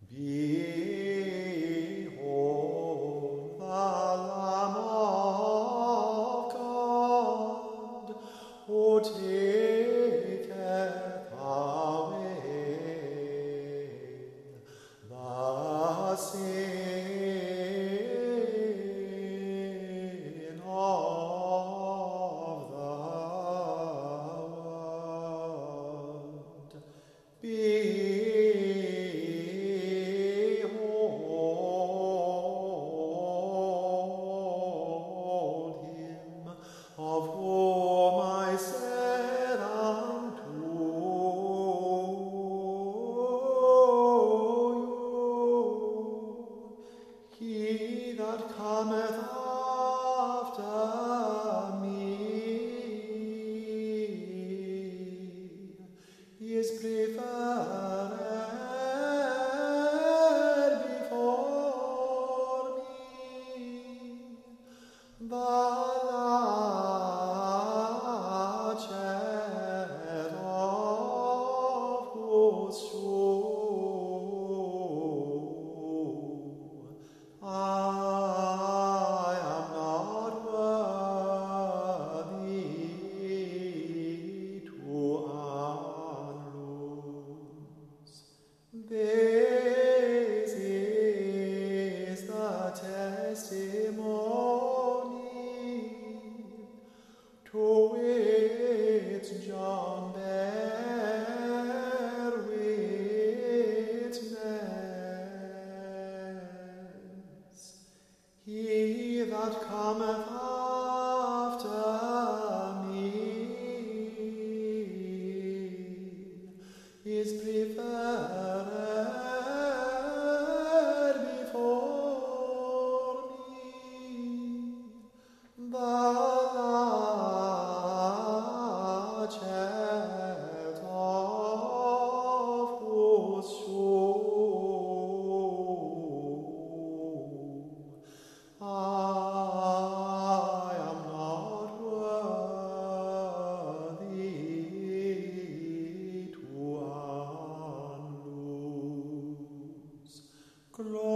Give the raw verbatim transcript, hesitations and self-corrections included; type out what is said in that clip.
Behold the Lamb of God, who taketh away the sin of the world. Behold him, of whom I said unto you, he that cometh after me is preferred before me. The latchet of whose shoe I am not worthy to unloose. This is the testimony to which John bare witness. He that cometh after me is preferred before me. The latchet of whose shoe I am not worthy to unloose. Glory